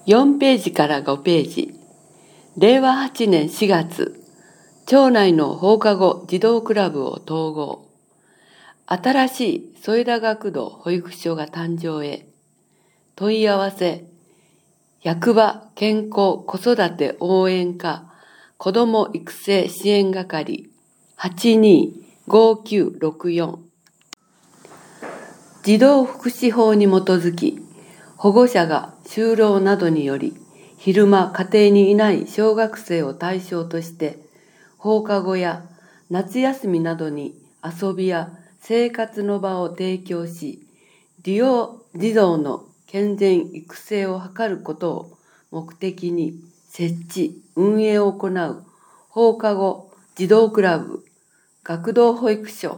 4ページから5ページ。令和8年4月、町内の放課後児童クラブを統合。新しい添田学童保育所が誕生へ。問い合わせ、役場健康子育て応援課子ども育成支援係 825964。児童福祉法に基づき、保護者が就労などにより、昼間家庭にいない小学生を対象として、放課後や夏休みなどに遊びや生活の場を提供し、児童の健全育成を図ることを目的に設置、運営を行う放課後児童クラブ、学童保育所。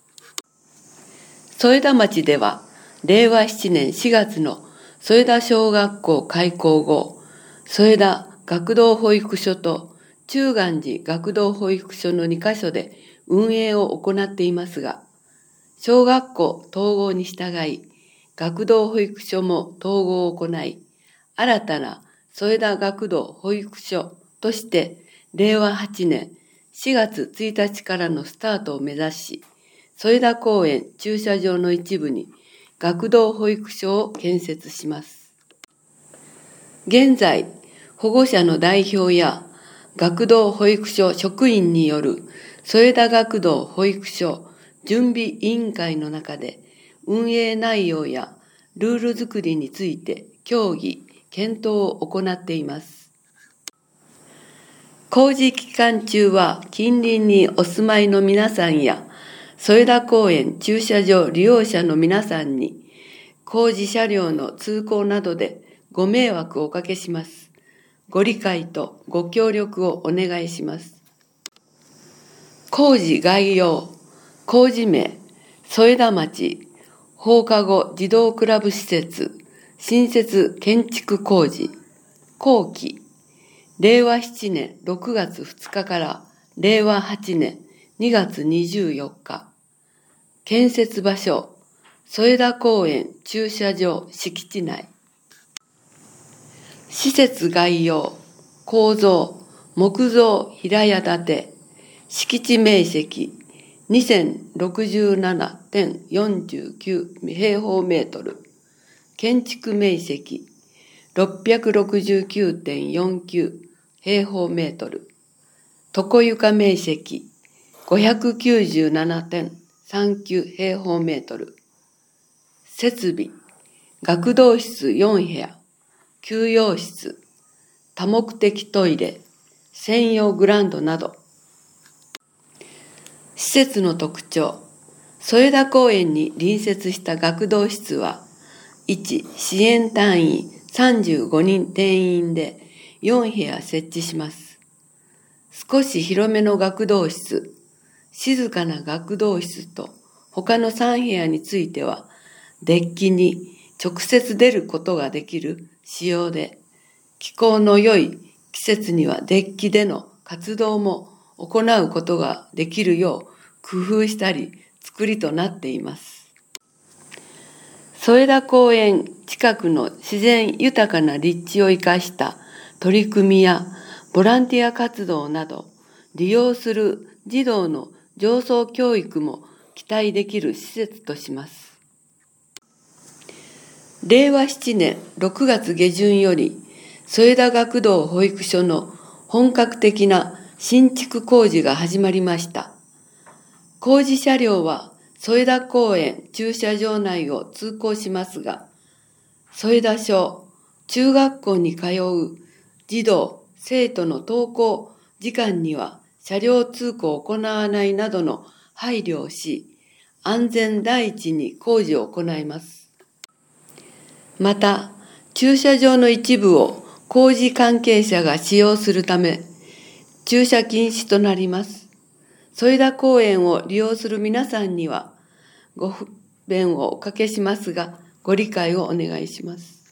添田町では、令和7年4月の添田小学校開校後、添田学童保育所と中願寺学童保育所の2カ所で運営を行っていますが、小学校統合に従い、学童保育所も統合を行い、新たな添田学童保育所として、令和8年4月1日からのスタートを目指し、添田公園駐車場の一部に学童保育所を建設します。現在、保護者の代表や学童保育所職員による添田学童保育所準備委員会の中で運営内容やルール作りについて協議、検討を行っています。工事期間中は近隣にお住まいの皆さんや添田公園駐車場利用者の皆さんに工事車両の通行などでご迷惑をおかけします。ご理解とご協力をお願いします。工事概要、工事名、添田町放課後児童クラブ施設新設建築工事、工期、令和7年6月2日から令和8年2月24日、建設場所、添田公園駐車場敷地内。施設概要、構造、木造平屋建て、敷地面積 2067.49 平方メートル、建築面積 669.49 平方メートル、床床面積 597.39 平方メートル、設備、学童室4部屋、休養室、多目的トイレ、専用グラウンドなど。施設の特徴、添田公園に隣接した学童室は、1、支援単位35人定員で4部屋設置します。少し広めの学童室、静かな学童室と他の3部屋については、デッキに直接出ることができる仕様で、気候の良い季節にはデッキでの活動も行うことができるよう工夫したり作りとなっています。添田公園近くの自然豊かな立地を生かした取り組みやボランティア活動など、利用する児童の情操教育も期待できる施設とします。令和7年6月下旬より、添田学童保育所の本格的な新築工事が始まりました。工事車両は添田公園駐車場内を通行しますが、添田小中学校に通う児童・生徒の登校時間には車両通行を行わないなどの配慮をし、安全第一に工事を行います。また、駐車場の一部を工事関係者が使用するため、駐車禁止となります。添田公園を利用する皆さんには、ご不便をおかけしますが、ご理解をお願いします。